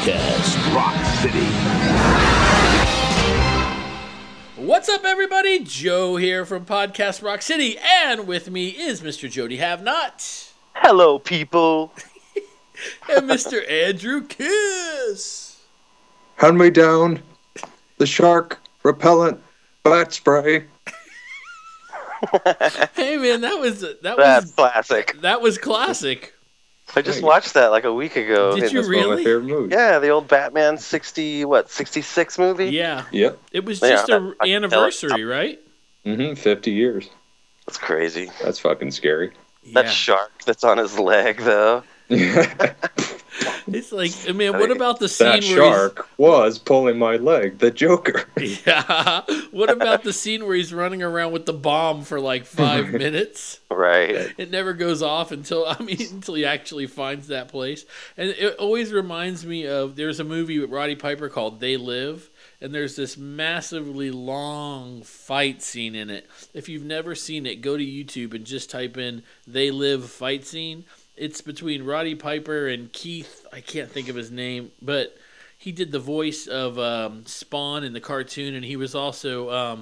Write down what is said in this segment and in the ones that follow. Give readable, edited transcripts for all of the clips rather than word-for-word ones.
Podcast Rock City. What's up, everybody? Joe here from Podcast Rock City, and with me is Mr. Jody Have-Not. Hello, people. And Mr. Andrew Kiss. Hand me down the shark repellent bat spray. Hey, man, that's classic. That was classic. I just watched that like a week ago. Did you That's one of my really? favorite movies. Yeah, the old Batman 66 movie? Yeah. Yep. It was Yeah, just I an can anniversary, right? 50 years. That's crazy. That's fucking scary. That shark that's on his leg, though. It's like, man, what about the scene That shark was pulling my leg, the Joker. Yeah. What about the scene where he's running around with the bomb for like 5 minutes? Right. It never goes off until he actually finds that place. And it always reminds me of, there's a movie with Roddy Piper called They Live, and there's this massively long fight scene in it. If you've never seen it, go to YouTube and just type in They Live fight scene. It's between Roddy Piper and Keith. I can't think of his name, but he did the voice of Spawn in the cartoon, and he was also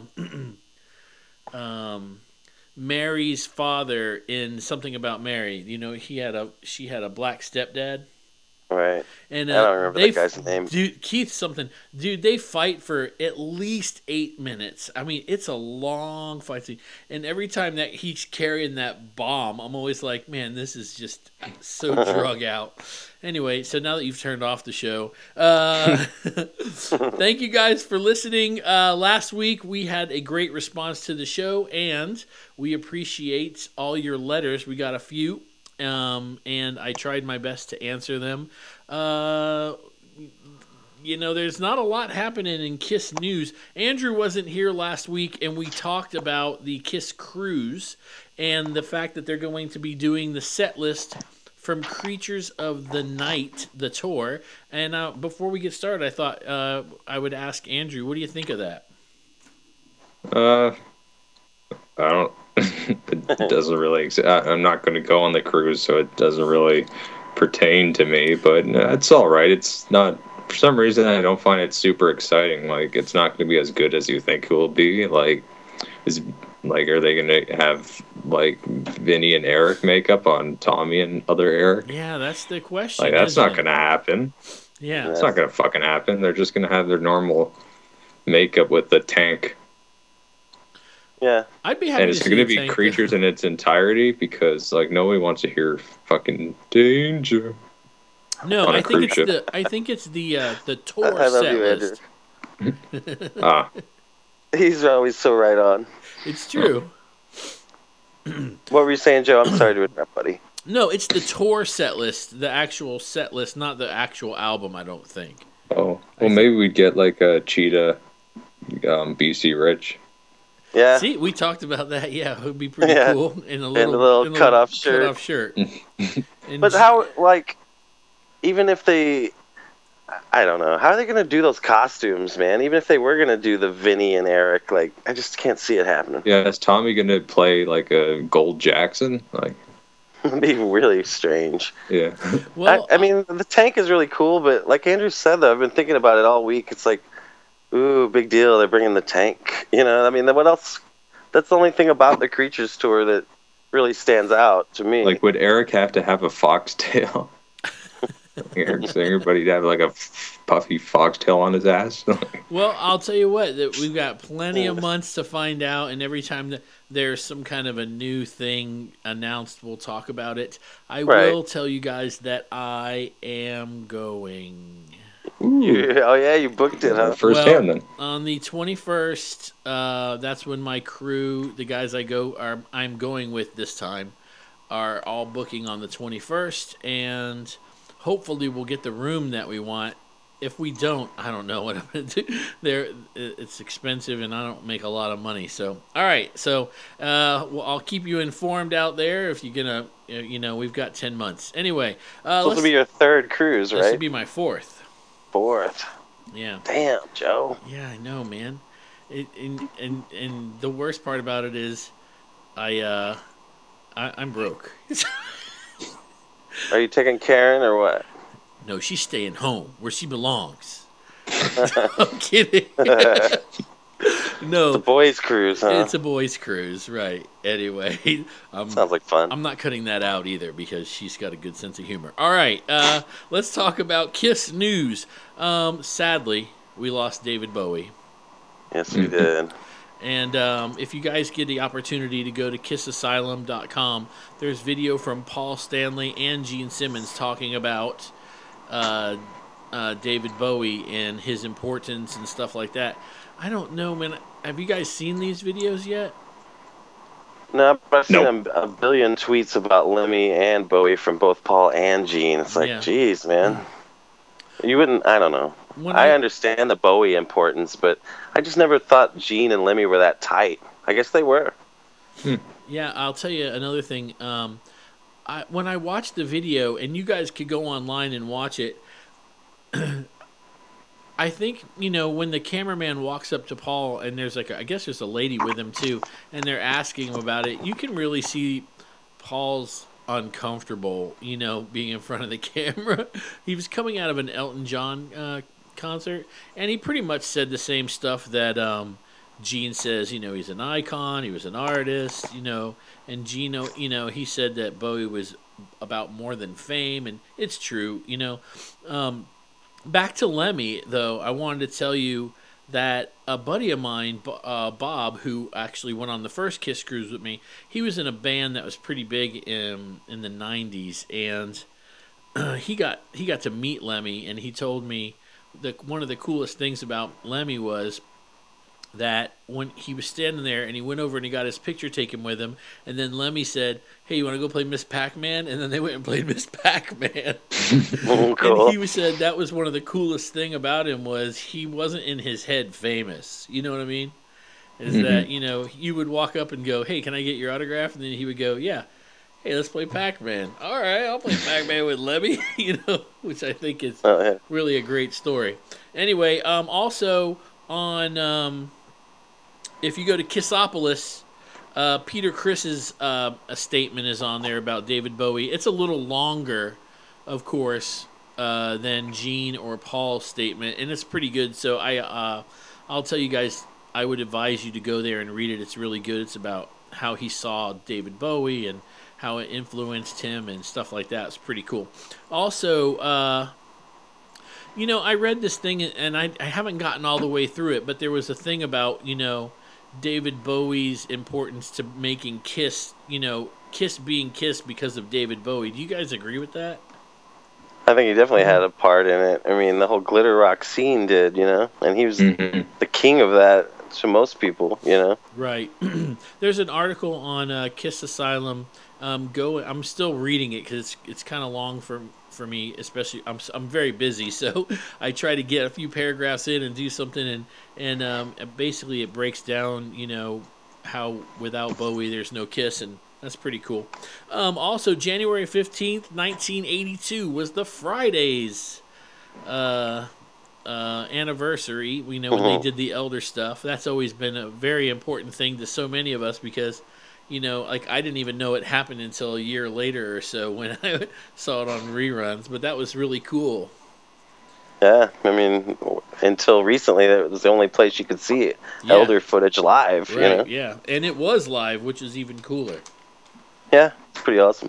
Mary's father in Something About Mary. You know, she had a black stepdad. Right. And I don't remember that guy's name. Dude, Keith something. Dude, they fight for at least 8 minutes. I mean, it's a long fight scene. And every time that he's carrying that bomb, I'm always like, man, this is just so drug out. Anyway, so now that you've turned off the show, thank you guys for listening. Last week, we had a great response to the show, and we appreciate all your letters. We got a few. And I tried my best to answer them. You know, there's not a lot happening in Kiss news. Andrew wasn't here last week, and we talked about the Kiss cruise and the fact that they're going to be doing the set list from Creatures of the Night, the tour. And before we get started, I thought I would ask Andrew, what do you think of that? I don't. It doesn't really. I'm not going to go on the cruise, so it doesn't really pertain to me. But it's all right. It's not. For some reason, I don't find it super exciting. Like, it's not going to be as good as you think it will be. Like, are they going to have like Vinny and Eric makeup on Tommy and other Eric? Yeah, that's the question. Like, that's not going to happen. Yeah, it's not going to fucking happen. They're just going to have their normal makeup with the tank. Yeah. I'd be happy and it's going to be Creatures in its entirety because like nobody wants to hear fucking danger. No, I think it's the tour I love set you, list. He's always so right on. It's true. What were you saying, Joe? I'm sorry to interrupt, buddy. No, it's the tour set list, the actual set list, not the actual album, I don't think. Oh, well, maybe we'd get like a Cheetah, BC Rich. Yeah. See, we talked about that. Yeah, it would be pretty cool. In a little cut-off shirt. But how, like, even if they, I don't know, how are they going to do those costumes, man? Even if they were going to do the Vinny and Eric, like, I just can't see it happening. Yeah, is Tommy going to play like a Gold Jackson? Like, it'd be really strange. Yeah. Well, I mean, the tank is really cool, but like Andrew said, though, I've been thinking about it all week. It's like, ooh, big deal. They're bringing the tank. You know, I mean, what else? That's the only thing about the Creatures tour that really stands out to me. Like, would Eric have to have a foxtail? Eric's everybody to have like a puffy foxtail on his ass. Well, I'll tell you what, that we've got plenty of months to find out, and every time that there's some kind of a new thing announced, we'll talk about it. I will tell you guys that I am going. Oh yeah, you booked it, huh? Firsthand, then. On the 21st, that's when my crew, the guys I'm going with this time, are all booking on the 21st, and hopefully we'll get the room that we want. If we don't, I don't know what I'm going to do. It's expensive, and I don't make a lot of money. So, all right. So, I'll keep you informed out there if you're going to, we've got 10 months. Anyway. This will be your third cruise, right? This will be my fourth. Yeah. Damn, Joe. Yeah, I know, man. And the worst part about it is I'm broke. Are you taking Karen or what? No, she's staying home where she belongs. I'm kidding. No. It's a boys' cruise, huh? It's a boys' cruise, right. Anyway. Sounds like fun. I'm not cutting that out either because she's got a good sense of humor. All right. Let's talk about Kiss news. Sadly, we lost David Bowie. Yes, we did. And if you guys get the opportunity to go to kissasylum.com, there's video from Paul Stanley and Gene Simmons talking about David Bowie and his importance and stuff like that. I don't know, man. Have you guys seen these videos yet? No, but I've seen a billion tweets about Lemmy and Bowie from both Paul and Gene. It's like, geez, man. You wouldn't, I don't know. I understand the Bowie importance, but I just never thought Gene and Lemmy were that tight. I guess they were. Yeah, I'll tell you another thing. When I watched the video, and you guys could go online and watch it, I think, when the cameraman walks up to Paul, and there's I guess there's a lady with him too, and they're asking him about it, you can really see Paul's uncomfortable, being in front of the camera. He was coming out of an Elton John concert, and he pretty much said the same stuff that Gene says. He's an icon, he was an artist, and Gene, he said that Bowie was about more than fame, and it's true, Back to Lemmy, though, I wanted to tell you that a buddy of mine, Bob, who actually went on the first Kiss cruise with me, he was in a band that was pretty big in the 90s, and he got to meet Lemmy, and he told me that one of the coolest things about Lemmy was that when he was standing there and he went over and he got his picture taken with him, and then Lemmy said, "Hey, you want to go play Miss Pac-Man?" And then they went and played Miss Pac-Man. Oh, cool. And he said that was one of the coolest thing about him was he wasn't in his head famous. You know what I mean? Is that, you would walk up and go, "Hey, can I get your autograph?" And then he would go, "Yeah. Hey, let's play Pac-Man." "All right, I'll play Pac-Man with Lemmy," which I think is really a great story. Anyway, also on... if you go to Kissopolis, Peter Criss's a statement is on there about David Bowie. It's a little longer, of course, than Gene or Paul's statement, and it's pretty good. So I'll tell you guys, I would advise you to go there and read it. It's really good. It's about how he saw David Bowie and how it influenced him and stuff like that. It's pretty cool. Also, I read this thing, and I haven't gotten all the way through it, but there was a thing about, David Bowie's importance to making Kiss, Kiss being Kiss because of David Bowie. Do you guys agree with that? I think he definitely had a part in it. I mean, the whole glitter rock scene did, and he was the king of that to most people, Right. There's an article on Kiss Asylum. I'm still reading it because it's kind of long for me, especially I'm very busy, so I try to get a few paragraphs in and do something, and basically it breaks down, how without Bowie there's no Kiss, and that's pretty cool. Also, January 15th, 1982 was the Fridays anniversary. We know when they did the Elder stuff. That's always been a very important thing to so many of us because I didn't even know it happened until a year later or so when I saw it on reruns, but that was really cool. Yeah, I mean, until recently, that was the only place you could see Elder footage live, Right, yeah, and it was live, which is even cooler. Yeah, it's pretty awesome.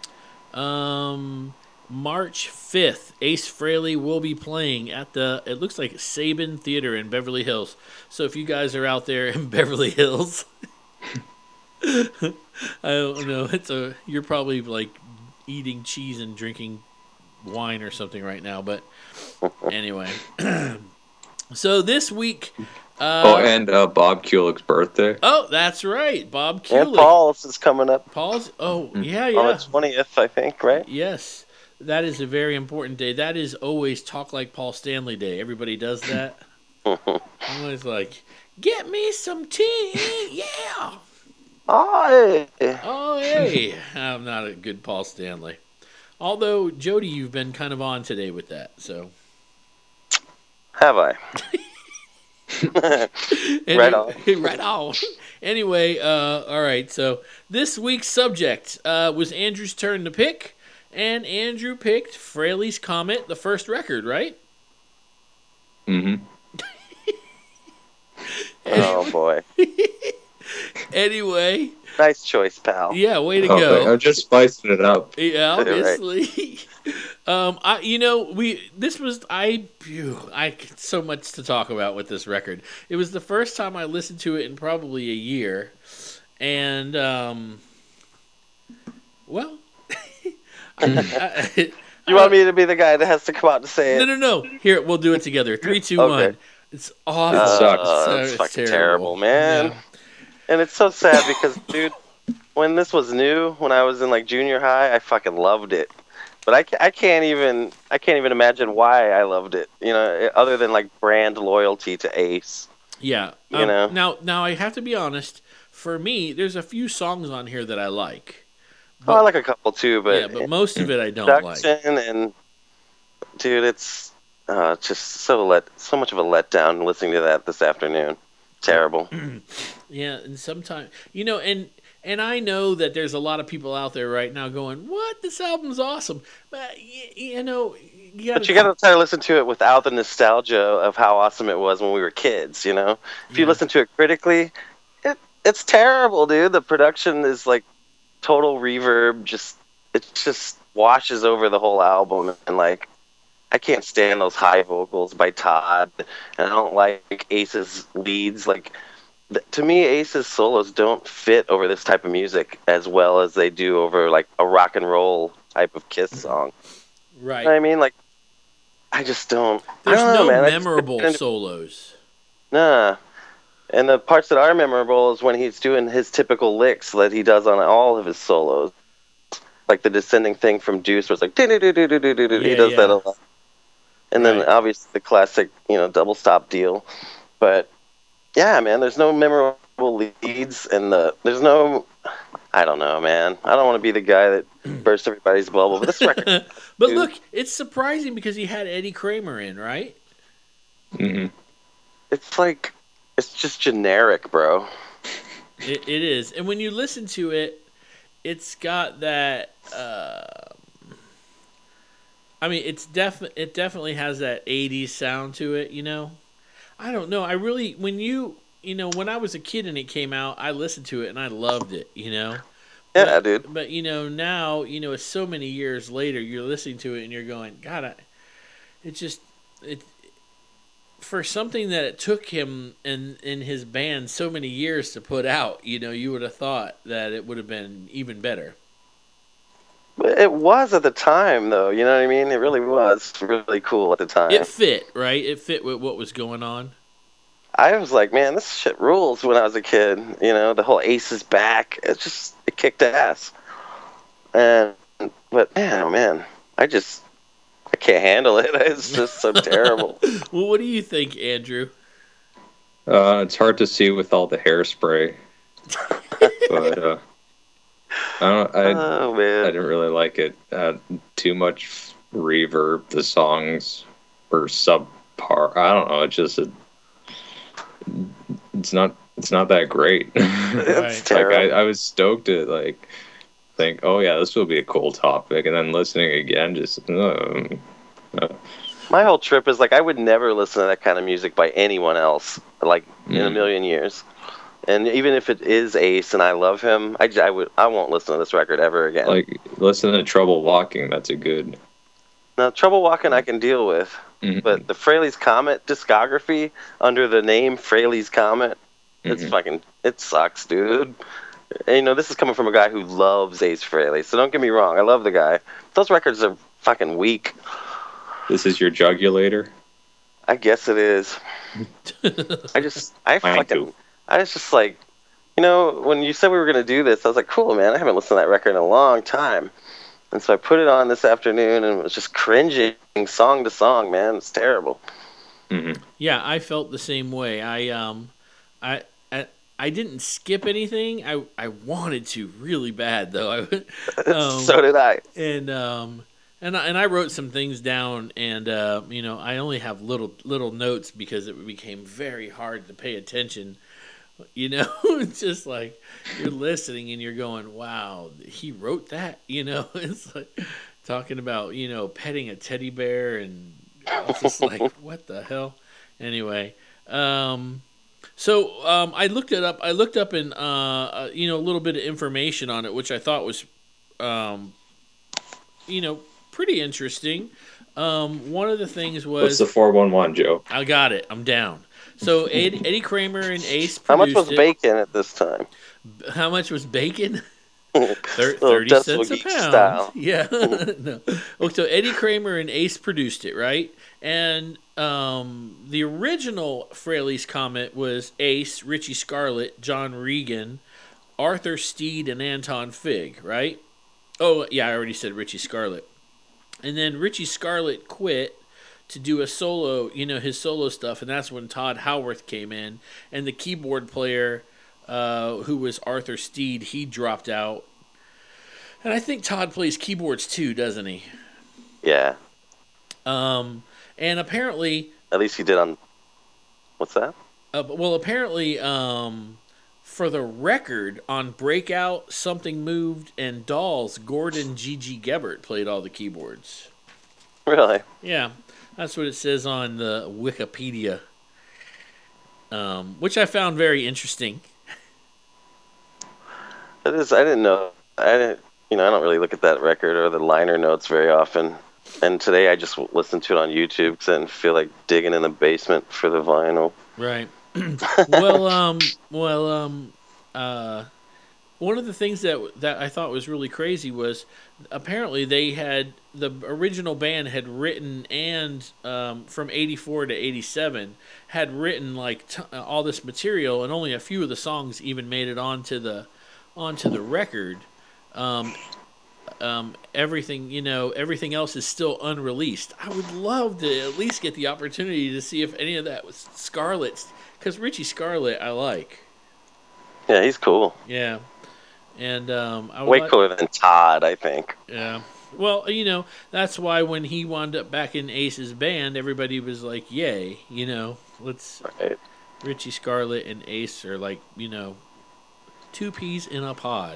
March 5th, Ace Frehley will be playing at it looks like Sabin Theater in Beverly Hills. So if you guys are out there in Beverly Hills... I don't know. You're probably like eating cheese and drinking wine or something right now, but anyway. So this week. And Bob Kulick's birthday. Oh, that's right, Bob Kulick. And Paul's is coming up. Paul's. Oh, yeah. On the 20th, I think, right? Yes, that is a very important day. That is always Talk Like Paul Stanley Day. Everybody does that. I'm always like, get me some tea, yeah. Oh, hey. I'm not a good Paul Stanley. Although, Jody, you've been kind of on today with that, so. Have I? Right on. Right on. Anyway, all right, so this week's subject was Andrew's turn to pick, And Andrew picked Fraley's Comet, the first record, right? Mm-hmm. Oh, boy. Anyway. Nice choice, pal. Yeah, way to go. I'm just spicing it up. Yeah, obviously. Right. I had so much to talk about with this record. It was the first time I listened to it in probably a year. And, well... You want me to be the guy that has to come out and say it? No. Here, we'll do it together. 3, 2, 1. It's awful. It sucks. It's fucking terrible, man. Yeah. And it's so sad because, dude, when this was new, when I was in like junior high, I fucking loved it. But I can't even imagine why I loved it. You know, other than like brand loyalty to Ace. Yeah. You know. Now I have to be honest. For me, there's a few songs on here that I like. But, I like a couple too, but most of it I don't like. And dude, it's just so much of a letdown listening to that this afternoon. Terrible. Yeah, and sometimes and I know that there's a lot of people out there right now going, "What? This album's awesome." But you got to try to listen to it without the nostalgia of how awesome it was when we were kids. You know, if you listen to it critically, it's terrible, dude. The production is like total reverb. It just washes over the whole album, and like I can't stand those high vocals by Todd, and I don't like Ace's leads. Like to me, Ace's solos don't fit over this type of music as well as they do over like a rock and roll type of Kiss song. Right. You know what I mean? Like I just don't. There's no man. memorable solos. Nah. And the parts that are memorable is when he's doing his typical licks that he does on all of his solos. Like the descending thing from Deuce where it's like, he does that a lot. And then obviously the classic, double stop deal. But yeah, man, there's no memorable leads and there's no, I don't know, man. I don't want to be the guy that bursts everybody's bubble. But this record. But dude, look, it's surprising because he had Eddie Kramer in, right? Mm-hmm. It's like, it's just generic, bro. It is. And when you listen to it, it's got that it definitely has that 80s sound to it, I don't know. I really when I was a kid and it came out, I listened to it and I loved it, Yeah, dude. But now, it's so many years later, you're listening to it and you're going, God, for something that it took him and his band so many years to put out, you would have thought that it would have been even better. It was at the time, though. You know what I mean? It really was really cool at the time. It fit, right? It fit with what was going on. I was like, man, this shit rules when I was a kid. The whole Ace is back. It kicked ass. But man, oh man, I can't handle it. It's just so terrible. Well, what do you think, Andrew? It's hard to see with all the hairspray. But oh man, I didn't really like it. Too much reverb. The songs were subpar. I don't know. It's not that great. It's terrible. I was stoked to think, oh yeah, this will be a cool topic, and then listening again, My whole trip is I would never listen to that kind of music by anyone else, in a million years. And even if it is Ace and I love him, I won't listen to this record ever again. Listen to Trouble Walking. That's a good. Now, Trouble Walking I can deal with, but the Fraley's Comet discography under the name Fraley's Comet, it sucks, dude. And, this is coming from a guy who loves Ace Frehley, so don't get me wrong, I love the guy. Those records are fucking weak. This is your jugulator? I guess it is. I was just like, when you said we were going to do this, I was like, cool, man, I haven't listened to that record in a long time. And so I put it on this afternoon and was just cringing song to song, man. It's terrible. Mm-hmm. Yeah, I felt the same way. I didn't skip anything. I wanted to really bad, though. So did I. And I wrote some things down, and I only have little notes because it became very hard to pay attention. It's just like you're listening and you're going, "Wow, he wrote that." It's like, talking about petting a teddy bear, and it's just like what the hell. Anyway, so I looked it up. I looked up a little bit of information on it, which I thought was pretty interesting. One of the things was, what's the 411, Joe? I got it. I'm down. So Eddie Kramer and Ace produced How much was it. bacon at this time? How much was bacon? 30 cents a pound. Style. Yeah. No. Okay, so Eddie Kramer and Ace produced it, right? And the original Fraley's Comet was Ace, Richie Scarlett, John Regan, Arthur Steed, and Anton Fig, right? Oh, yeah, I already said Richie Scarlett. And then Richie Scarlett quit to do a solo, his solo stuff, and that's when Todd Howarth came in. And the keyboard player, who was Arthur Steed, he dropped out. And I think Todd plays keyboards too, doesn't he? Yeah. And apparently... At least he did on... What's that? Well, apparently, for the record, on Breakout, Something Moved, and Dolls, Gordon G.G. Gebert played all the keyboards. Really? Yeah. That's what it says on the Wikipedia, which I found very interesting. It is. I didn't know. I don't really look at that record or the liner notes very often. And today I just listened to it on YouTube because I didn't feel like digging in the basement for the vinyl. Right. One of the things that I thought was really crazy was apparently the original band had written, and from 84 to 87 had written all this material, and only a few of the songs even made it onto the record. Everything else is still unreleased. I would love to at least get the opportunity to see if any of that was Scarlett's, because Richie Scarlett I like. Yeah, he's cool. Yeah. And way cooler than Todd, I think. Yeah. Well, that's why when he wound up back in Ace's band, everybody was like, "Yay!" Let's. Right. Richie Scarlett and Ace are like, two peas in a pod.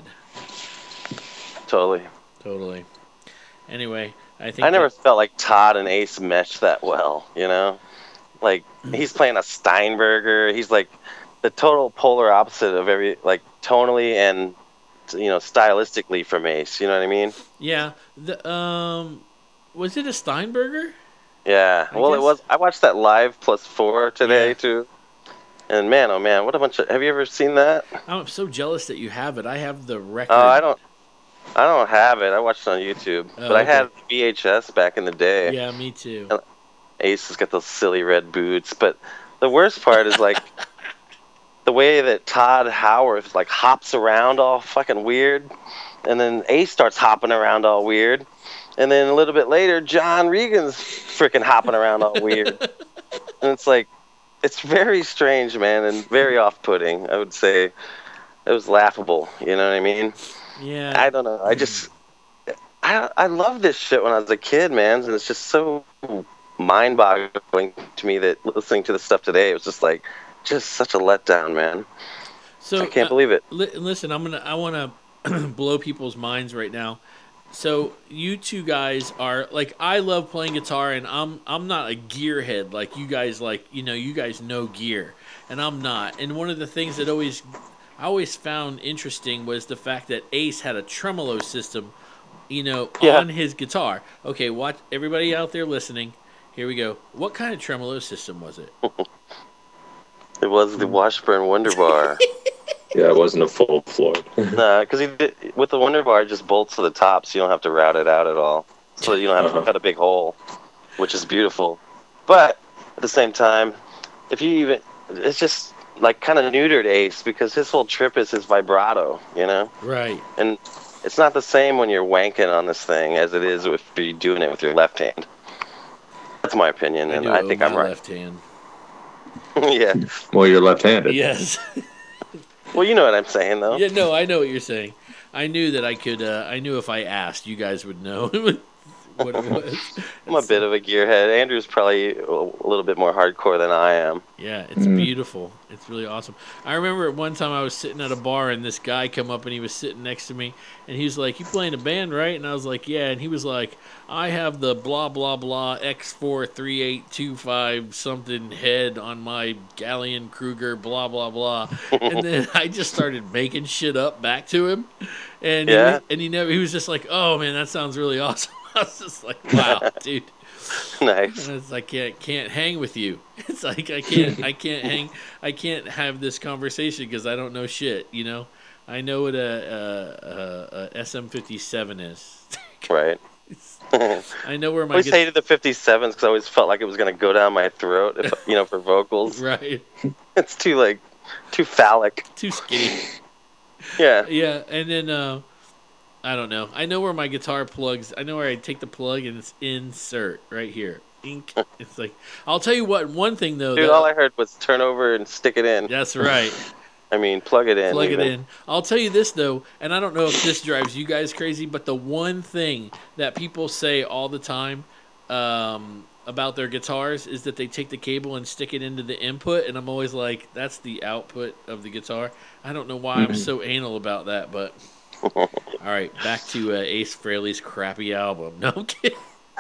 Totally. Anyway, I think I never felt like Todd and Ace meshed that well. Like he's playing a Steinberger. He's like the total polar opposite of tonally and stylistically from Ace. You know what I mean? Yeah. Was it a Steinberger? Yeah. It was. I watched that live +4 today too. And man, oh man, what a bunch of... Have you ever seen that? I'm so jealous that you have it. I have the record. Oh, I don't have it. I watched it on YouTube. But I had VHS back in the day. Yeah, me too. And Ace has got those silly red boots. But the worst part is the way that Todd Howarth hops around all fucking weird. And then Ace starts hopping around all weird. And then a little bit later, John Regan's freaking hopping around all weird. And it's it's very strange, man, and very off-putting. I would say it was laughable. You know what I mean? Yeah. I don't know. I love this shit when I was a kid, man, and it's just so mind-boggling to me that listening to the stuff today, it was just such a letdown, man. So I can't believe it. Listen, I want to blow people's minds right now. So you two guys are I love playing guitar, and I'm not a gearhead like you guys. You guys know gear, and I'm not. And one of the things that I always found interesting was the fact that Ace had a tremolo system, on his guitar. Okay, watch everybody out there listening. Here we go. What kind of tremolo system was it? It was the Washburn Wonderbar. Yeah, it wasn't a full Floyd. Nah, because with the Wonderbar, it just bolts to the top, so you don't have to route it out at all. So you don't have to cut a big hole, which is beautiful. But at the same time, it's just kind of neutered Ace, because his whole trip is his vibrato, Right. And it's not the same when you're wanking on this thing as it is if you're doing it with your left hand. That's my opinion, and I think I'm right. Left hand. Yeah. Well, you're left-handed. Yes. Well, you know what I'm saying, though. Yeah, no, I know what you're saying. I knew that I could. I knew if I asked, you guys would know what it was. I'm a bit of a gearhead. Andrew's probably a little bit more hardcore than I am. Yeah, it's beautiful. It's really awesome. I remember at one time I was sitting at a bar and this guy come up and he was sitting next to me and he was like, "You playing a band, right?" And I was like, "Yeah." And he was like, "I have the blah blah blah X43825 something head on my Galleon Kruger blah blah blah." And then I just started making shit up back to him, and he was just like, "Oh man, that sounds really awesome." I was just like, "Wow, dude." Nice. And it's like can't hang with you. It's like I can't have this conversation because I don't know shit. You know, I know what a SM57 is. Right. I know where my. I always hated the 57s because I always felt like it was gonna go down my throat. If, for vocals. Right. It's too phallic. Too skinny. Yeah. Yeah, and then I don't know. I know where my guitar plugs. I know where I take the plug and it's insert right here. Ink. It's like I'll tell you what. One thing though, dude, all I heard was turn over and stick it in. That's right. I mean, plug it in. Plug it in. I'll tell you this though, and I don't know if this drives you guys crazy, but the one thing that people say all the time about their guitars is that they take the cable and stick it into the input, and I'm always like, that's the output of the guitar. I don't know why I'm so anal about that, but. All right, back to Ace Frehley's crappy album. No, I'm kidding.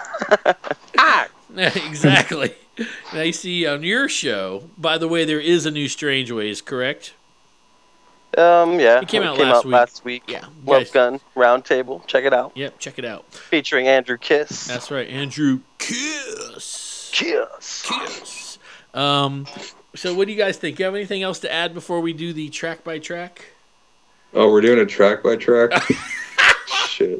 Exactly. And I see on your show, by the way, there is a new Strange Ways, correct? Yeah. It came out last week. Yeah. Love Gun Roundtable. Check it out. Yep, check it out. Featuring Andrew Kiss. That's right, Andrew Kiss. Kiss. So what do you guys think? Do you have anything else to add before we do the track by track? Oh, we're doing a track by track? Shit.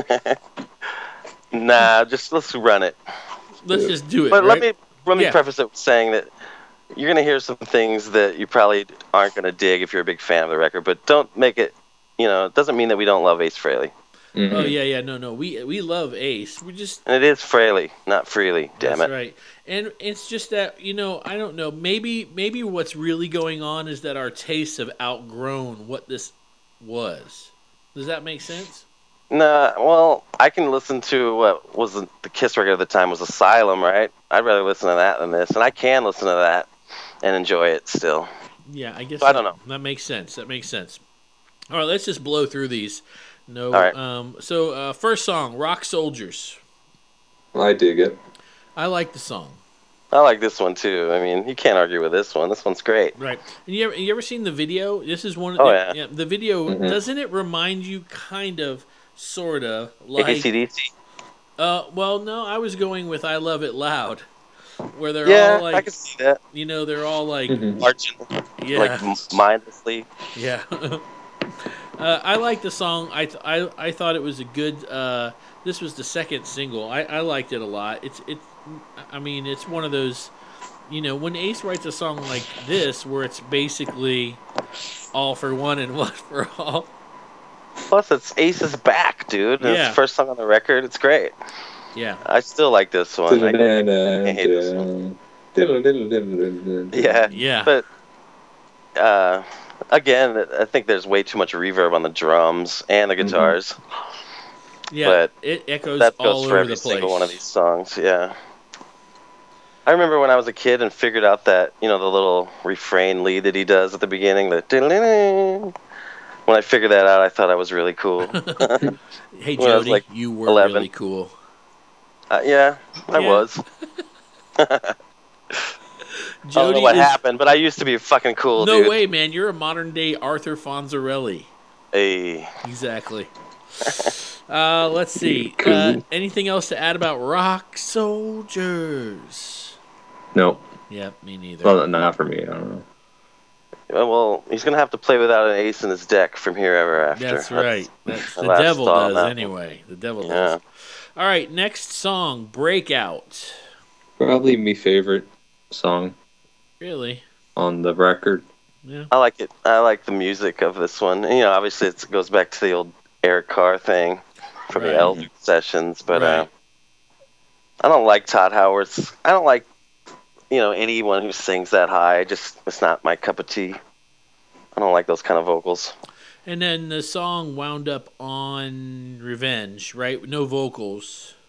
Nah, let's run it. Let's just do it. But right? let me preface it with saying that you're gonna hear some things that you probably aren't gonna dig if you're a big fan of the record. But don't make it. It doesn't mean that we don't love Ace Frehley. Mm-hmm. Oh yeah, no. We love Ace. And it is Frehley, not Freely. Damn it. That's right. And it's just that I don't know. Maybe what's really going on is that our tastes have outgrown what this was. Does that make sense? Nah, well, I can listen to what was the Kiss record at the time was Asylum, right? I'd rather listen to that than this, and I can listen to that and enjoy it still. Yeah, I guess. So I don't know. That makes sense. All right, let's just blow through these. No. All right. So first song, Rock Soldiers. I dig it. I like the song. I like this one too. I mean, you can't argue with this one. This one's great. Right. And you ever seen the video? This is one. Yeah. The video doesn't it remind you kind of, sorta like AC/DC? Well, no, I was going with I Love It Loud, where they're all like. I can see that. They're all like marching, like mindlessly. Yeah. I like the song. I thought it was a good. This was the second single. I liked it a lot. I mean, it's one of those. When Ace writes a song like this, where it's basically all for one and one for all. Plus, it's Ace's back, dude. And it's the first song on the record. It's great. Yeah. I still like this one. I hate this one. Yeah. But again, I think there's way too much reverb on the drums and the guitars. Yeah, but it echoes that all goes for over every the place. single one of these songs. Yeah. I remember when I was a kid and figured out that the little refrain lead that he does at the beginning, when I figured that out, I thought I was really cool. Hey, Jody, you were 11. really cool. I was. I don't know what happened, but I used to be fucking cool, No dude. way, man. You're a modern-day Arthur Fonzarelli. Hey. Exactly. Let's see. Anything else to add about Rock Soldiers? No. Yeah, me neither. Well, not for me. I don't know. Well, he's going to have to play without an ace in his deck from here ever after. That's right. That's the devil does anyway. The devil does. All right, next song, Breakout. Probably my favorite song. Really? On the record. Yeah. I like it. I like the music of this one. Obviously it goes back to the old Eric Carr thing from the Elder sessions, but I don't like Todd Howard's. I don't like anyone who sings that high. It's not my cup of tea. I don't like those kind of vocals. And then the song wound up on Revenge, right? No vocals.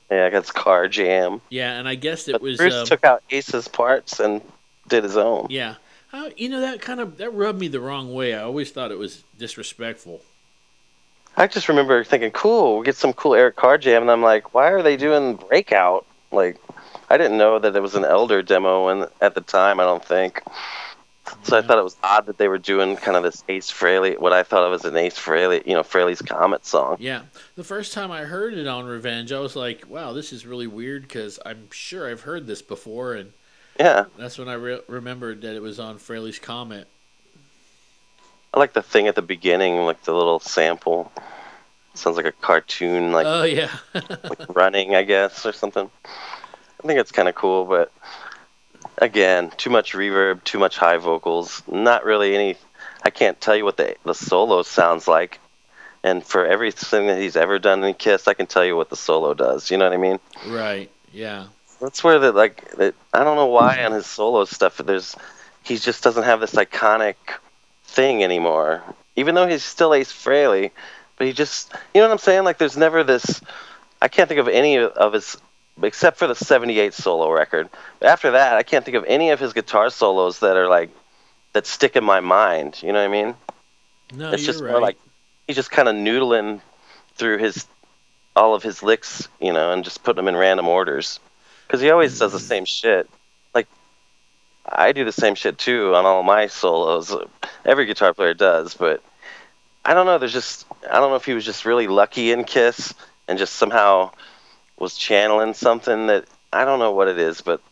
Yeah, that's Car Jam. Yeah, and I guess it was Bruce took out Ace's parts and did his own. Yeah, that rubbed me the wrong way. I always thought it was disrespectful. I just remember thinking, cool, we'll get some cool Eric Carr jam, and I'm like, why are they doing Breakout? Like, I didn't know that it was an Elder demo at the time, I don't think. So I thought it was odd that they were doing kind of this Ace Frehley, what I thought of as an Ace Frehley, Frehley's Comet song. Yeah. The first time I heard it on Revenge, I was like, wow, this is really weird because I'm sure I've heard this before. And yeah, that's when I remembered that it was on Frehley's Comet. I like the thing at the beginning, like the little sample. Sounds like a cartoon, like, oh, yeah. like running, I guess, or something. I think it's kind of cool, but again, too much reverb, too much high vocals. Not really any. I can't tell you what the solo sounds like. And for everything that he's ever done in Kiss, I can tell you what the solo does. You know what I mean? Right. Yeah. That's where I don't know why on his solo stuff he just doesn't have this iconic thing anymore. Even though he's still Ace Frehley, but he just, you know what I'm saying? Like, there's never this. I can't think of any of his, except for the '78 solo record. After that, I can't think of any of his guitar solos that stick in my mind. You know what I mean? No, it's just right. more like he's just kind of noodling through all of his licks, and just putting them in random orders. Because he always does the same shit. Like, I do the same shit too on all my solos. Every guitar player does, but I don't know. I don't know if he was just really lucky in Kiss and just somehow was channeling something that I don't know what it is, but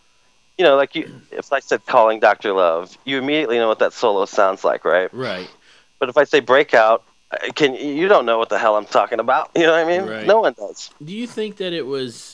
if I said Calling Dr. Love, you immediately know what that solo sounds like, right? Right. But if I say Breakout, you don't know what the hell I'm talking about. You know what I mean? Right. No one does. Do you think that it was,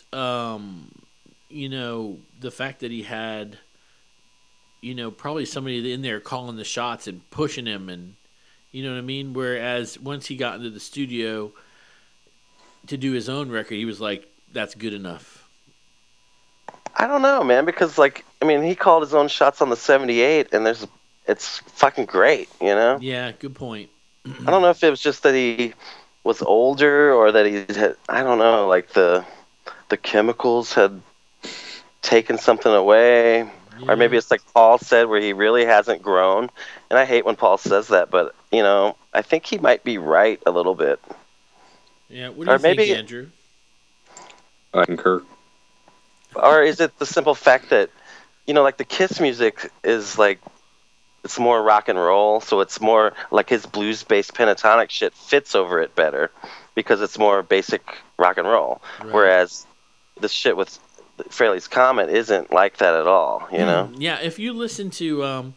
the fact that he had, probably somebody in there calling the shots and pushing him, and you know what I mean? Whereas once he got into the studio to do his own record, he was like, that's good enough. I don't know, man, because he called his own shots on the '78, and it's fucking great, Yeah, good point. I don't know if it was just that he was older or that he had, I don't know, like the chemicals had taken something away. Yeah. Or maybe it's like Paul said, where he really hasn't grown. And I hate when Paul says that, but, I think he might be right a little bit. Yeah, what do you think, Andrew? I concur. Or is it the simple fact that, like the Kiss music is like, it's more rock and roll, so it's more like his blues-based pentatonic shit fits over it better because it's more basic rock and roll. Right. Whereas the shit with Frehley's Comet isn't like that at all, Yeah, if you listen to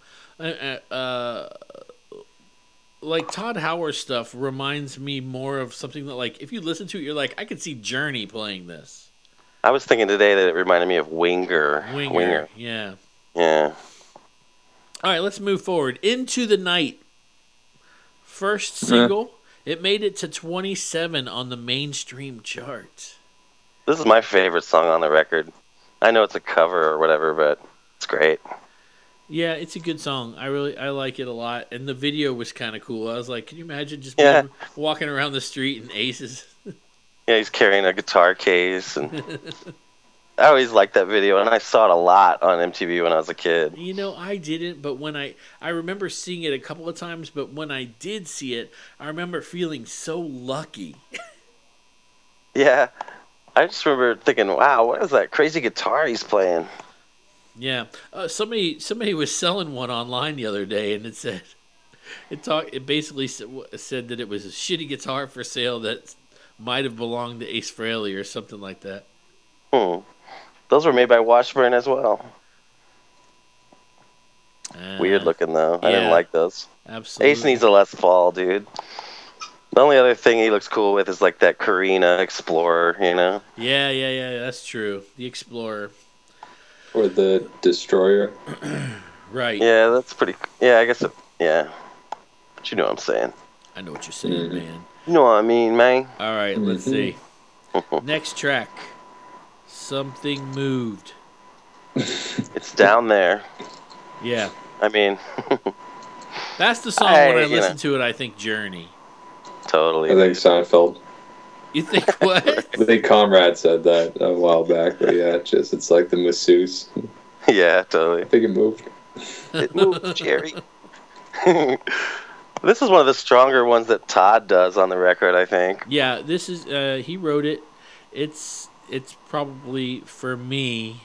like Todd Howard stuff reminds me more of something that, like, if you listen to it, you're like, I could see Journey playing this. I was thinking today that it reminded me of Winger. Yeah. Yeah. All right, let's move forward. Into the Night. First single. It made it to 27 on the mainstream chart. This is my favorite song on the record. I know it's a cover or whatever, but it's great. Yeah, it's a good song. I like it a lot. And the video was kind of cool. I was like, can you imagine just walking around the street in Aces? Yeah, he's carrying a guitar case. And I always liked that video, and I saw it a lot on MTV when I was a kid. I didn't, but when I remember seeing it a couple of times, but when I did see it, I remember feeling so lucky. Yeah, I just remember thinking, wow, what is that crazy guitar he's playing? Yeah, somebody was selling one online the other day, and it basically said that it was a shitty guitar for sale that might have belonged to Ace Frehley or something like that. Those were made by Washburn as well. Weird looking, though. I didn't like those. Absolutely. Ace needs a Les Paul, dude. The only other thing he looks cool with is like that Carina Explorer, Yeah, that's true. The Explorer. Or the Destroyer. Right. Yeah, that's pretty... Yeah, I guess... Yeah. But you know what I'm saying. I know what you're saying, man. You know what I mean, man. All right, let's see. Next track. Something Moved. It's Down There. Yeah. I mean... That's the song when I listen to it, I think Journey. Totally. I think Seinfeld. You think what? I think Comrade said that a while back, but yeah, it's like the masseuse. Yeah, totally. I think it moved. It moved, Jerry. This is one of the stronger ones that Todd does on the record, I think. Yeah, this is he wrote it. It's probably for me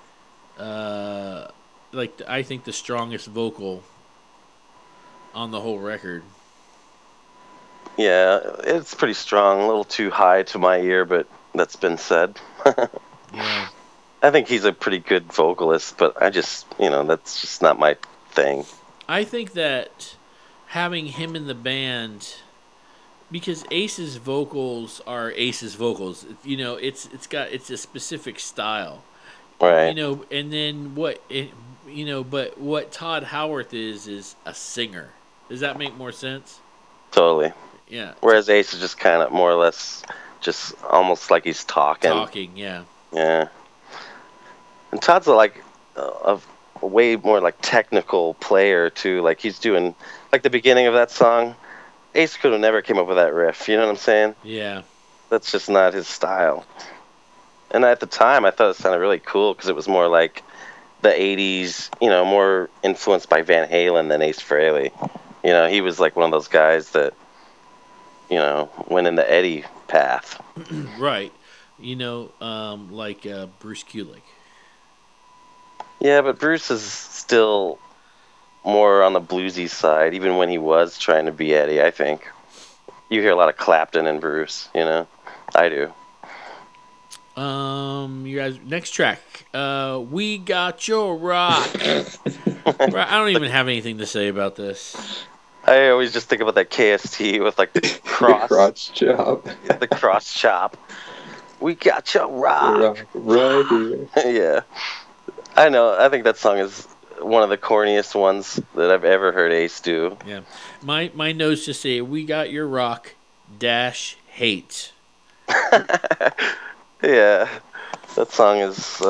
like I think the strongest vocal on the whole record. Yeah, it's pretty strong. A little too high to my ear, but that's been said. Yeah. I think he's a pretty good vocalist, but I just, that's just not my thing. I think that having him in the band, because Ace's vocals are Ace's vocals, it's a specific style, right? And then but what Todd Howarth is a singer. Does that make more sense? Totally. Yeah. Whereas Ace is just kind of more or less just almost like he's talking. Talking, yeah. Yeah. And Todd's a way more like technical player too. Like he's doing like the beginning of that song. Ace could have never came up with that riff. You know what I'm saying? Yeah. That's just not his style. And at the time, I thought it sounded really cool because it was more like the '80s. More influenced by Van Halen than Ace Frehley. He was like one of those guys that, went in the Eddie path. Right. Like Bruce Kulick. Yeah, but Bruce is still more on the bluesy side, even when he was trying to be Eddie, I think. You hear a lot of Clapton and Bruce, I do. You guys, next track. We Got Your Rock. I don't even have anything to say about this. I always just think about that KST with like the cross. Crotch chop. The cross chop. We got your rock. Right here. Yeah. I know. I think that song is one of the corniest ones that I've ever heard Ace do. Yeah. My notes just say, we got your rock - hate. Yeah. That song is,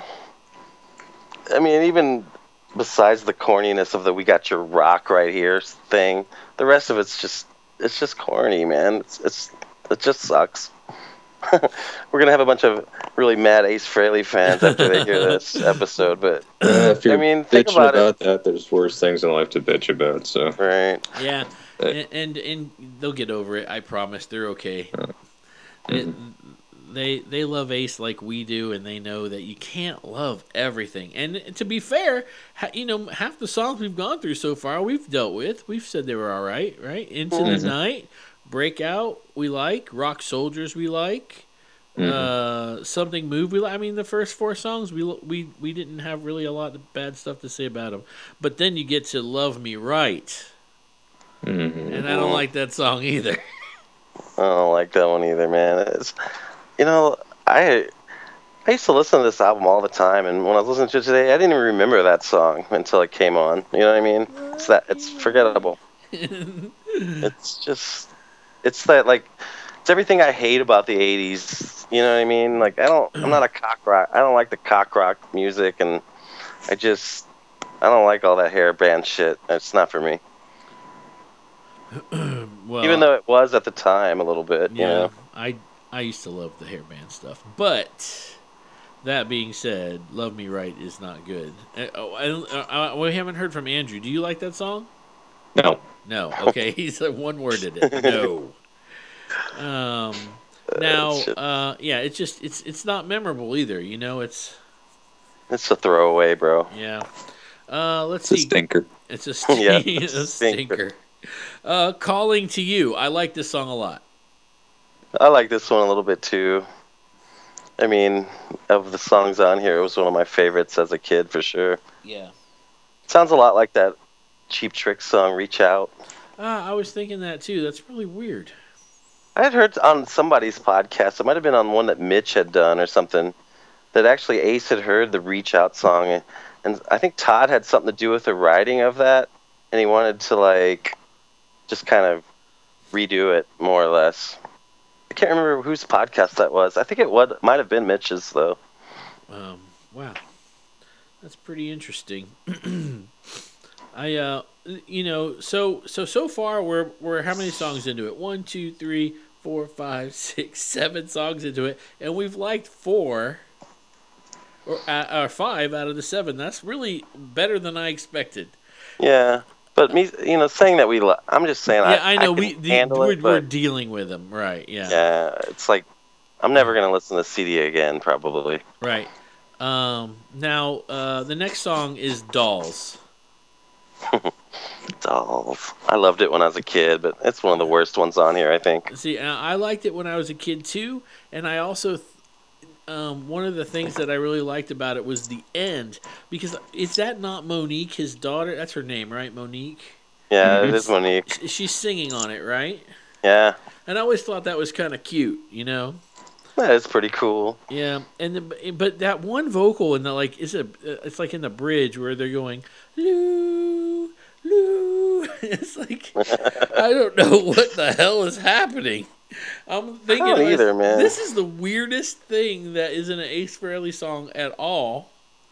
even besides the corniness of the "we got your rock right here" thing, the rest of it's just corny, man. It just sucks. We're gonna have a bunch of really mad Ace Frehley fans after they hear this episode, but if you're think about that, there's worse things in life to bitch about. So right, yeah, and they'll get over it. I promise. They're okay. They love Ace like we do, and they know that you can't love everything. And to be fair, half the songs we've gone through so far, we've dealt with. We've said they were all right, right? Into the Night, Breakout, we like. Rock Soldiers, we like. Something Move, we like. The first 4 songs, we didn't have really a lot of bad stuff to say about them. But then you get to Love Me Right, and I don't like that song either. I don't like that one either, man. It's, I used to listen to this album all the time, and when I was listening to it today, I didn't even remember that song until it came on. You know what I mean? It's forgettable. It's everyththing I hate about the '80s. You know what I mean? Like I'm not a cock rock. I don't like the cock rock music, and I don't like all that hair band shit. It's not for me. Well, even though it was at the time a little bit, yeah, I used to love the hairband stuff, but that being said, "Love Me Right" is not good. We haven't heard from Andrew. Do you like that song? No. No. Okay, he's one word in it. No. It's not memorable either. It's a throwaway, bro. Yeah. Let's see. It's a stinker. It's a stinker. Calling to You. I like this song a lot. I like this one a little bit too. Of the songs on here, it was one of my favorites as a kid for sure. Yeah. It sounds a lot like that Cheap Trick song, Reach Out. I was thinking that too. That's really weird. I had heard on somebody's podcast, it might have been on one that Mitch had done or something, that actually Ace had heard the Reach Out song, and I think Todd had something to do with the writing of that, and he wanted to just kind of redo it more or less. I can't remember whose podcast that was. I think it might have been Mitch's though. Wow, that's pretty interesting. So far we're how many songs into it? 1, 2, 3, 4, 5, 6, 7 songs into it, and we've liked 4 or 5 out of the 7. That's really better than I expected. Yeah, but me, saying that I'm just saying. Yeah, I know we're dealing with them, right? Yeah. Yeah, it's like I'm never gonna listen to the CD again, probably. Right. Now, the next song is Dolls. Dolls. I loved it when I was a kid, but it's one of the worst ones on here, I think. See, I liked it when I was a kid too, and I also one of the things that I really liked about it was the end, because is that not Monique, his daughter? That's her name, right? Monique. Yeah, it is Monique. She's singing on it, right? Yeah. And I always thought that was kind of cute, That is pretty cool. Yeah, but that one vocal in the it's like in the bridge where they're going Lou, Lou. It's like I don't know what the hell is happening. I'm thinking, I don't either, man. This is the weirdest thing that isn't an Ace Frehley song at all.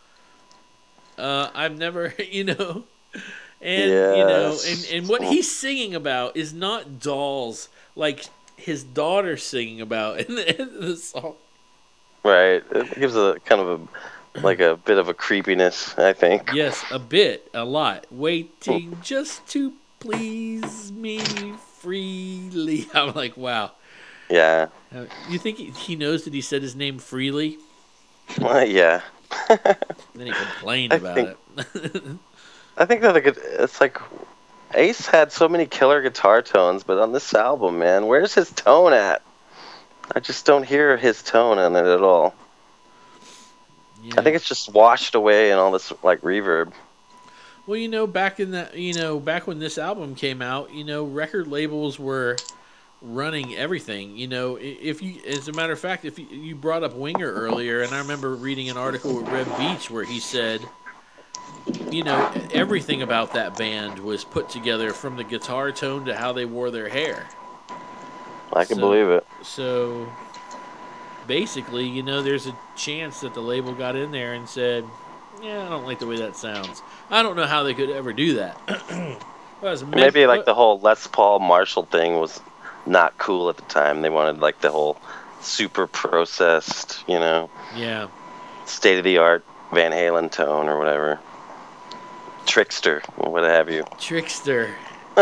I've never, and yes. and what he's singing about is not dolls like his daughter's singing about in the end of the song. Right. It gives a kind of a bit of a creepiness, I think. Yes, a lot. Waiting just to please me freely. I'm like, wow. Yeah. You think he knows that he said his name freely? Yeah. Then he complained about it. I think that it's like Ace had so many killer guitar tones, but on this album, man, where's his tone at? I just don't hear his tone in it at all. Yeah. I think it's just washed away in all this like reverb. Well, back when this album came out, record labels were running everything. As a matter of fact, if you brought up Winger earlier, and I remember reading an article with Reb Beach where he said, everything about that band was put together from the guitar tone to how they wore their hair. I can believe it. So basically, there's a chance that the label got in there and said, yeah, I don't like the way that sounds. I don't know how they could ever do that. Maybe like the whole Les Paul Marshall thing was not cool at the time. They wanted like the whole super processed, yeah, state of the art Van Halen tone or whatever. Trickster, or what have you. Trickster.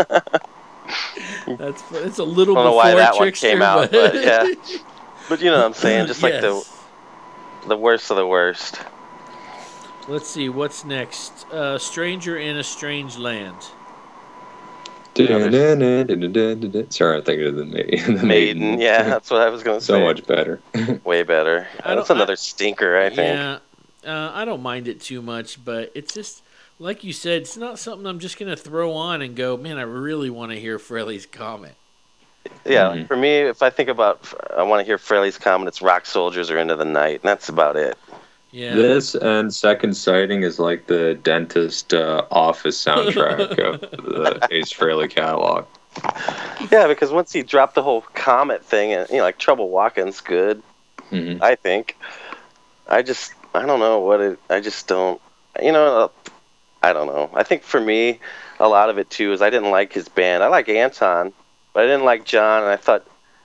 It's a little I don't know before why that Trickster, one came out, but yeah. But you know what I'm saying, just like yes. the worst of the worst. Let's see what's next. Stranger in a Strange Land. Sorry, I'm thinking of the Maiden. Yeah, that's what I was going to say. So much better. Way better. That's another stinker, I think. Yeah, I don't mind it too much, but it's just, like you said, it's not something I'm just going to throw on and go, man, I really want to hear Frehley's comment. Yeah, for me, if I think about, I want to hear Frehley's comment, it's Rock Soldiers or Into the Night, and that's about it. Yeah. This and Second Sighting is like the dentist office soundtrack of the Ace Frehley catalog. Yeah, because once he dropped the whole comet thing, and like Trouble Walkin's good, I think. I don't know I just don't, I don't know. I think for me, a lot of it too is I didn't like his band. I like Anton, but I didn't like John, and I thought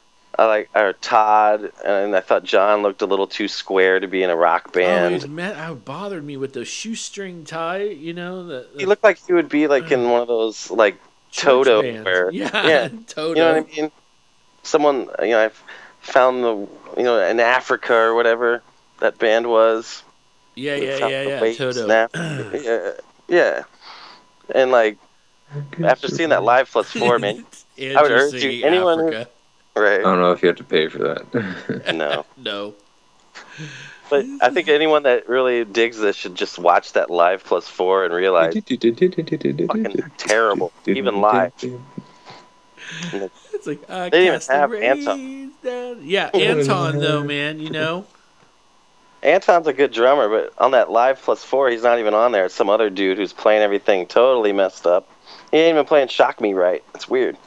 Todd, and I thought John looked a little too square to be in a rock band. It bothered me with the shoestring tie, he looked like he would be like in one of those like Toto where, yeah, Toto. You know what I mean? Someone, I found in Africa or whatever that band was. Yeah, Toto. Yeah. And like after seeing that live +4, man, I would urge you, anyone Africa. Right. I don't know if you have to pay for that. No. But I think anyone that really digs this should just watch that live +4 and realize fucking terrible, even live. It's like they didn't even have Anton. Yeah, Anton though, man, Anton's a good drummer, but on that live +4, he's not even on there. It's some other dude who's playing everything totally messed up. He ain't even playing Shock Me right. It's weird.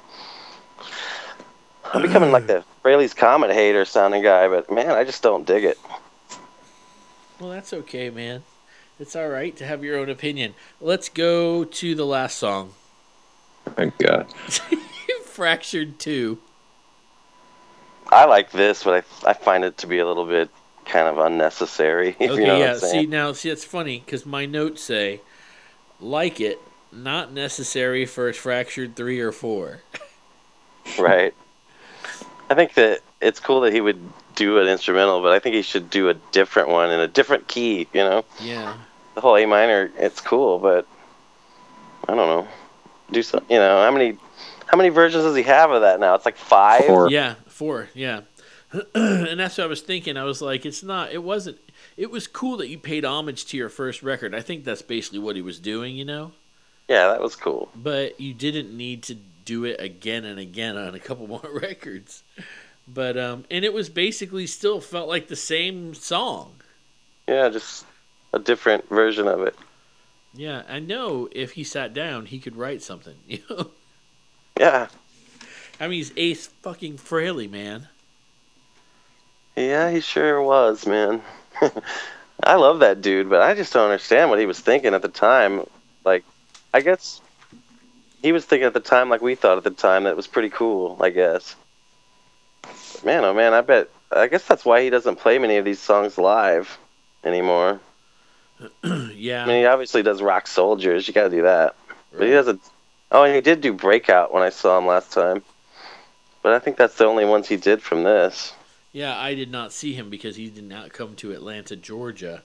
I'm becoming like the Frehley's Comet hater sounding guy, but man, I just don't dig it. Well, that's okay, man. It's all right to have your own opinion. Let's go to the last song. Thank God. Fractured 2. I like this, but I find it to be a little bit kind of unnecessary. If Okay, you know yeah. what I'm saying. See, it's funny because my notes say, like it, not necessary for Fractured 3 or 4. Right. I think that it's cool that he would do an instrumental, but I think he should do a different one in a different key, you know? Yeah. The whole A minor, it's cool, but I don't know. Do some, you know, how many versions does he have of that now? It's like 5? 4. Yeah, 4, yeah. And that's what I was thinking. I was like, it was cool that you paid homage to your first record. I think that's basically what he was doing, you know? Yeah, that was cool. But you didn't need to do it again and again on a couple more records. But and it was basically still felt like the same song. Yeah, just a different version of it. Yeah, I know if he sat down, he could write something. You know? Yeah. I mean, he's Ace fucking Frehley, man. Yeah, he sure was, man. I love that dude, but I just don't understand what he was thinking at the time. Like, I guess he was thinking at the time like we thought at the time that it was pretty cool, I guess. But man, oh man, I guess that's why he doesn't play many of these songs live anymore. Yeah. I mean, he obviously does Rock Soldiers. You gotta do that. Right. But he doesn't. Oh, and he did do Breakout when I saw him last time. But I think that's the only ones he did from this. Yeah, I did not see him because he did not come to Atlanta, Georgia.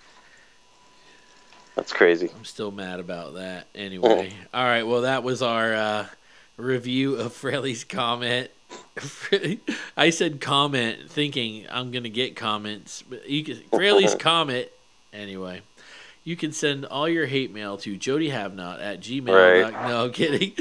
That's crazy. I'm still mad about that. Anyway, all right. Well, that was our review of Frehley's Comet. I said comment, thinking I'm gonna get comments, but Frehley's Comet. Anyway, you can send all your hate mail to jodyhavnot at gmail. Right. No, I'm kidding.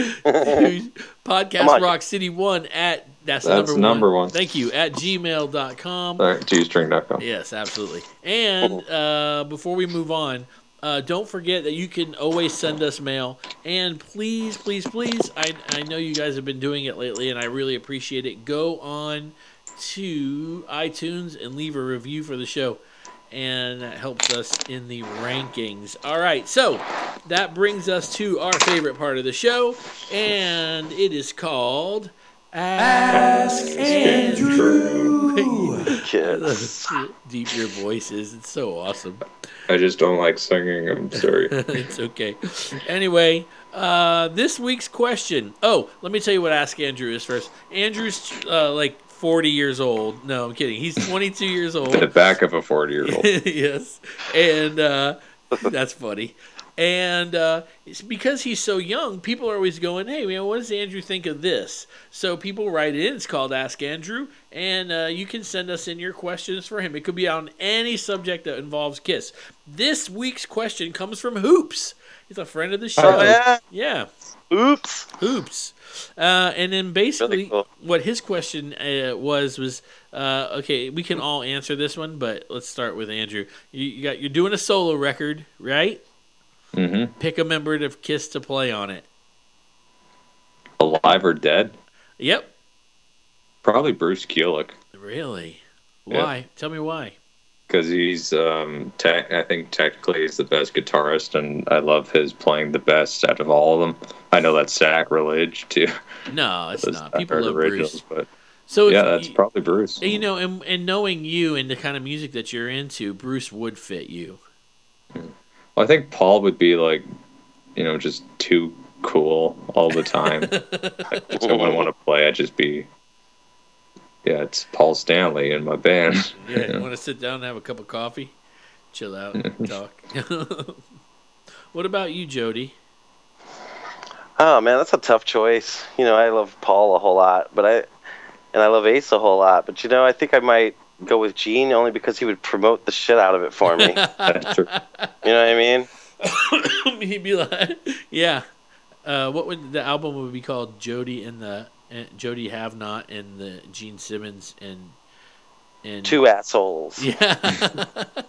Podcast Rock City 1 at that's number one. Thank you at gmail.com. All right, gstring.com. Yes, absolutely. And before we move on, don't forget that you can always send us mail. And please, please, please, I know you guys have been doing it lately, and I really appreciate it. Go on to iTunes and leave a review for the show. And that helps us in the rankings. All right, so that brings us to our favorite part of the show, and it is called Ask Andrew. Kids. Deep your voice is. It's so awesome. I just don't like singing. I'm sorry. It's okay. Anyway, this week's question. Oh, let me tell you what Ask Andrew is first. Andrew's like 40 years old. No, I'm kidding. He's 22 years old. The back of a 40-year-old. Yes. And that's funny. And it's because he's so young, people are always going, hey, man, what does Andrew think of this? So people write it in. It's called Ask Andrew. And you can send us in your questions for him. It could be on any subject that involves Kiss. This week's question comes from Hoops. He's a friend of the show. Oh, yeah? Yeah. Oops. And then basically Really cool. what his question was okay, we can all answer this one, but let's start with Andrew. You're doing a solo record, right? Mm-hmm. Pick a member of Kiss to play on it. Alive or dead? Yep. Probably Bruce Kulick. Really? Yep. Why? Tell me why. Because he's, I think technically he's the best guitarist, and I love his playing the best out of all of them. I know that's sacrilege to. No, it's not. I People heard love originals, Bruce. but So yeah, that's probably Bruce. You know, and knowing you and the kind of music that you're into, Bruce would fit you. Well, I think Paul would be like, just too cool all the time. I wouldn't want to play. I'd just be. Yeah, it's Paul Stanley in my band. Yeah, you want to sit down and have a cup of coffee? Chill out and talk. What about you, Jody? Oh man, that's a tough choice. I love Paul a whole lot, and I love Ace a whole lot. But I think I might go with Gene only because he would promote the shit out of it for me. That's true. You know what I mean? He'd be like, yeah. What would the album would be called? Jody Have Not and the Gene Simmons and Two assholes. Yeah.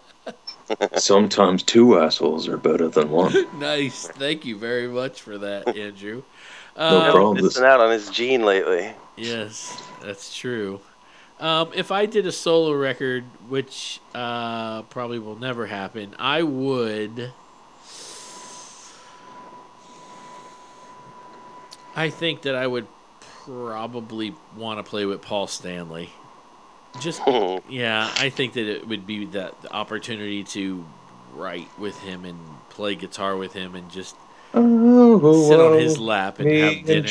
Sometimes two assholes are better than one. Nice. Thank you very much for that, Andrew. No problem. Missing out on his Gene lately. Yes, that's true. If I did a solo record, which probably will never happen, I would. I think that I would probably want to play with Paul Stanley. Just yeah, I think that it would be the opportunity to write with him and play guitar with him and just sit on his lap and have dinner.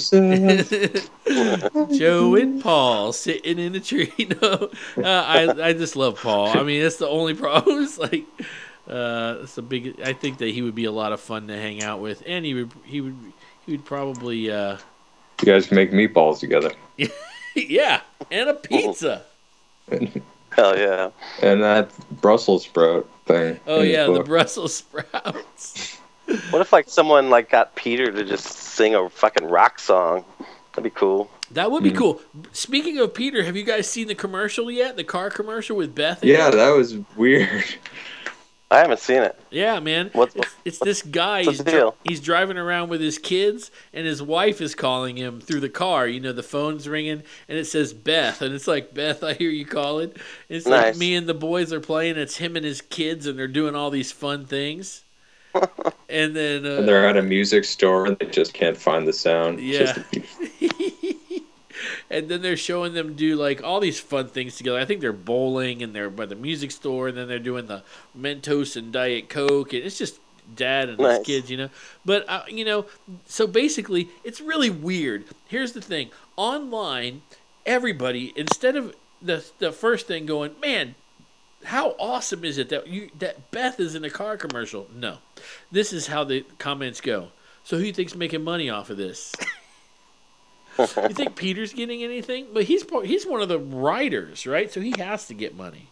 Joe and Paul sitting in a tree. I just love Paul. I mean, that's the only problem. It's like it's a big. I think that he would be a lot of fun to hang out with, and he would probably. You guys make meatballs together. Yeah, and a pizza. Hell yeah! And that Brussels sprout thing. Oh yeah, the Brussels sprouts. What if someone got Peter to just sing a fucking rock song? That'd be cool. That would be cool. Speaking of Peter, have you guys seen the commercial yet? The car commercial with Beth? Yeah, that was weird. I haven't seen it. Yeah, man. It's this guy. He's driving around with his kids, and his wife is calling him through the car. The phone's ringing, and it says Beth. And it's like, Beth, I hear you calling. It's nice. Like me and the boys are playing. It's him and his kids, and they're doing all these fun things. And then and they're at a music store, and they just can't find the sound. Yeah. And then they're showing them do all these fun things together. I think they're bowling and they're by the music store, and then they're doing the Mentos and Diet Coke, and it's just dad and his kids, But so basically, it's really weird. Here's the thing: online, everybody, instead of the first thing going, man, how awesome is it that Beth is in a car commercial? No, this is how the comments go. So who do you think's making money off of this? You think Peter's getting anything? But he's one of the writers, right? So he has to get money.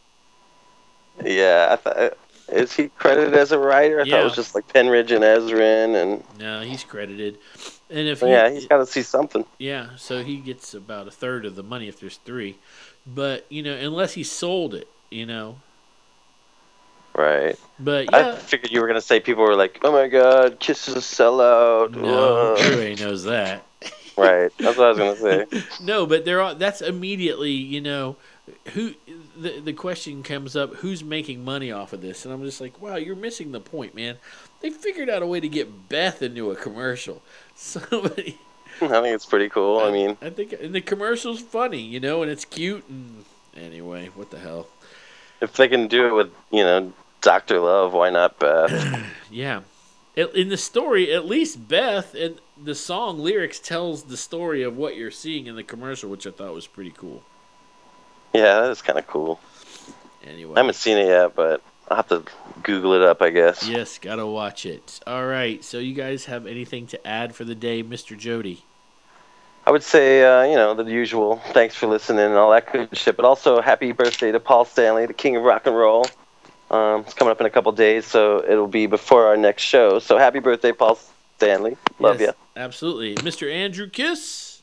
Yeah, is he credited as a writer? I thought it was just Penridge and Ezrin and. No, he's credited, and if he's got to see something. Yeah, so he gets about a third of the money if there's 3, but unless he sold it, Right. But yeah, I figured you were gonna say people were like, "Oh my God, Kiss is a sellout." No, everybody knows that. Right. That's what I was gonna say. No, but that's immediately, who the question comes up: who's making money off of this? And I'm just like, wow, you're missing the point, man. They figured out a way to get Beth into a commercial. Somebody. I think it's pretty cool. I mean, I think and the commercial's funny, and it's cute. And anyway, what the hell? If they can do it with, Dr. Love, why not Beth? Yeah. In the story, at least Beth and the song lyrics tells the story of what you're seeing in the commercial, which I thought was pretty cool. Yeah, that is kind of cool. Anyway. I haven't seen it yet, but I'll have to Google it up, I guess. Yes, gotta watch it. All right, so you guys have anything to add for the day, Mr. Jody? I would say, the usual. Thanks for listening and all that good shit. But also, happy birthday to Paul Stanley, the king of rock and roll. It's coming up in a couple days, so it'll be before our next show. So happy birthday, Paul Stanley. Love you. Absolutely. Mr. Andrew Kiss?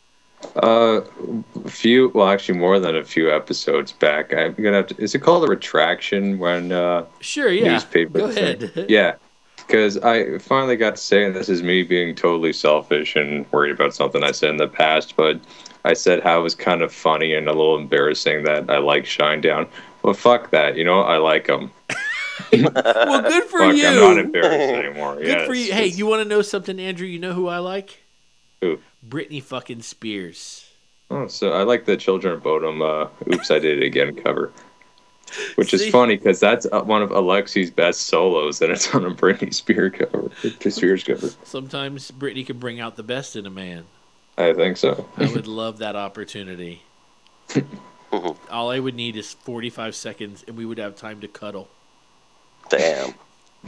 Actually more than a few episodes back. I'm going to have to, is it called a retraction when Sure, yeah. Newspaper Go ahead. Yeah. Because I finally got to say, and this is me being totally selfish and worried about something I said in the past, but I said how it was kind of funny and a little embarrassing that I like Shinedown. Well, fuck that. I like them. Well, good for you. I'm not embarrassed anymore. Good for you. Hey, you want to know something, Andrew? You know who I like? Who? Britney fucking Spears. Oh, so I like the Children of Bodom Oops, I Did It Again cover. Which is funny because that's one of Alexi's best solos, and it's on a Britney Spears cover. Sometimes Britney can bring out the best in a man. I think so. I would love that opportunity. All I would need is 45 seconds, and we would have time to cuddle. Damn.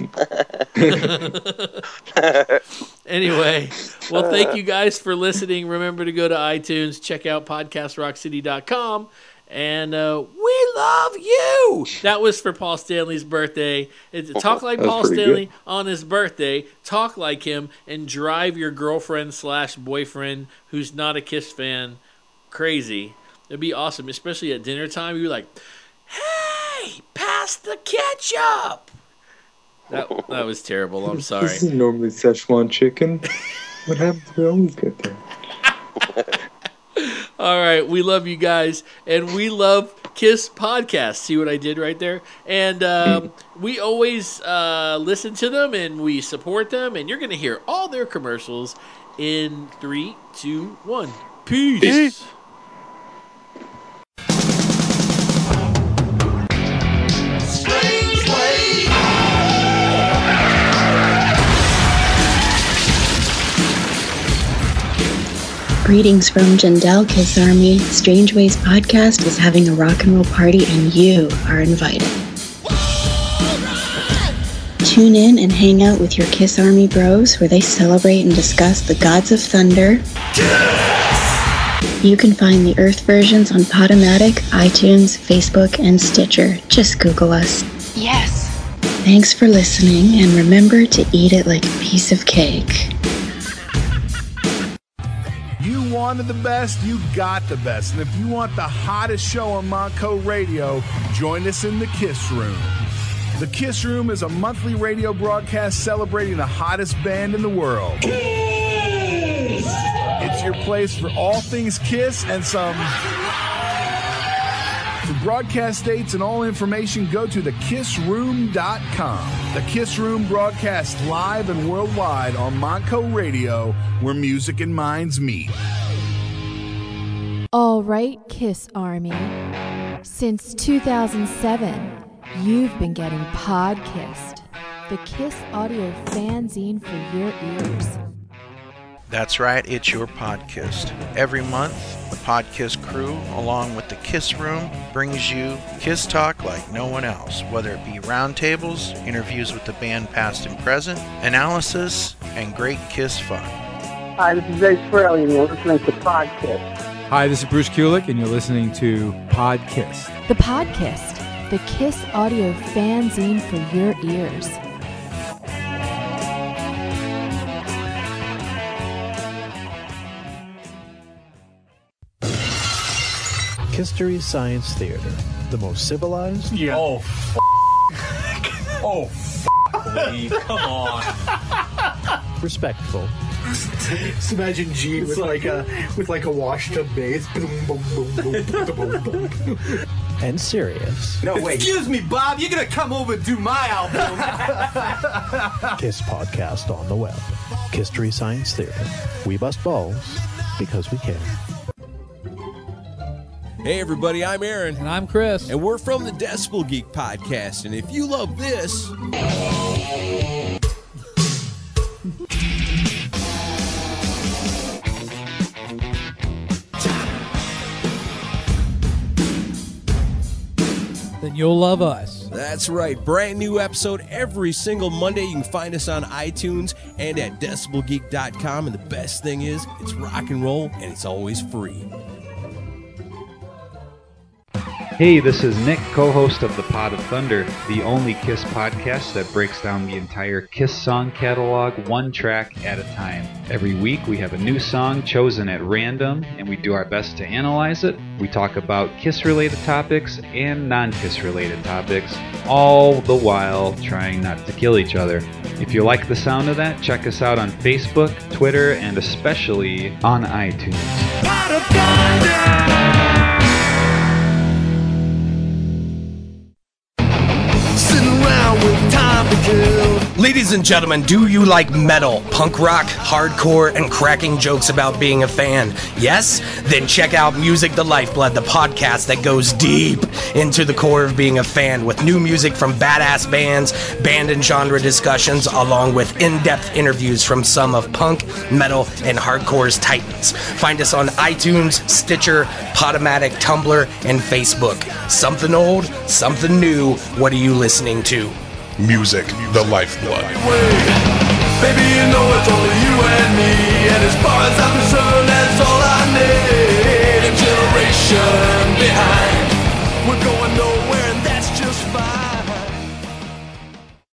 Anyway, well, thank you guys for listening. Remember to go to iTunes, check out podcastrockcity.com. And we love you. That was for Paul Stanley's birthday. Talk like Paul Stanley good. On his birthday. Talk like him and drive your girlfriend/boyfriend who's not a Kiss fan crazy. It'd be awesome, especially at dinner time. You'd be like, "Hey, pass the ketchup." That was terrible. I'm sorry. This is normally Szechuan chicken. What happens? We always get that. All right, we love you guys, and we love Kiss Podcast. See what I did right there? And we always listen to them, and we support them, and you're going to hear all their commercials in 3, 2, 1. Peace. Greetings from Jandel Kiss Army. Strange Ways Podcast is having a rock and roll party and you are invited. Tune in and hang out with your Kiss Army bros where they celebrate and discuss the gods of thunder. You can find the Earth versions on Podomatic, iTunes, Facebook, and Stitcher. Just Google us. Yes. Thanks for listening, and remember to eat it like a piece of cake. You wanted the best, you got the best. And if you want the hottest show on Montco Radio, join us in the Kiss Room. The Kiss Room is a monthly radio broadcast celebrating the hottest band in the world. Kiss! It's your place for all things Kiss and some... For broadcast dates and all information, go to thekissroom.com. The Kiss Room broadcasts live and worldwide on Montco Radio, where music and minds meet. All right, Kiss Army. Since 2007, you've been getting Podkissed, the Kiss audio fanzine for your ears. That's right, it's your Podkissed. Every month, the Podkiss crew, along with the Kiss Room, brings you Kiss talk like no one else, whether it be roundtables, interviews with the band past and present, analysis, and great Kiss fun. Hi, this is Ace Frehley, and you're listening to Podkissed. Hi, this is Bruce Kulick, and you're listening to Podkissed. The Podkissed, the Kiss audio fanzine for your ears. History Science Theater, the most civilized. Yeah. Oh, Lee, come on. Respectful. Just imagine Gene with like a washtub bass. And serious. No, wait. Excuse me, Bob. You're gonna come over and do my album. Kiss podcast on the web. History Science Theater. We bust balls because we care. Hey everybody, I'm Aaron. And I'm Chris. And we're from the Decibel Geek Podcast. And if you love this... then you'll love us. That's right. Brand new episode every single Monday. You can find us on iTunes and at decibelgeek.com. And the best thing is, it's rock and roll and it's always free. Hey, this is Nick, co-host of The Pod of Thunder, the only Kiss podcast that breaks down the entire Kiss song catalog one track at a time. Every week we have a new song chosen at random, and we do our best to analyze it. We talk about Kiss-related topics and non-Kiss-related topics, all the while trying not to kill each other. If you like the sound of that, check us out on Facebook, Twitter, and especially on iTunes. Pod of Thunder! With time to kill. Ladies and gentlemen, do you like metal, punk rock, hardcore, and cracking jokes about being a fan? Yes? Then check out Music the Lifeblood, the podcast that goes deep into the core of being a fan with new music from badass bands, band and genre discussions, along with in-depth interviews from some of punk, metal, and hardcore's titans. Find us on iTunes, Stitcher, Podomatic, Tumblr, and Facebook. Something old, something new. What are you listening to? Music, the lifeblood. Baby, you know it's only you and me, and as far as I'm concerned, that's all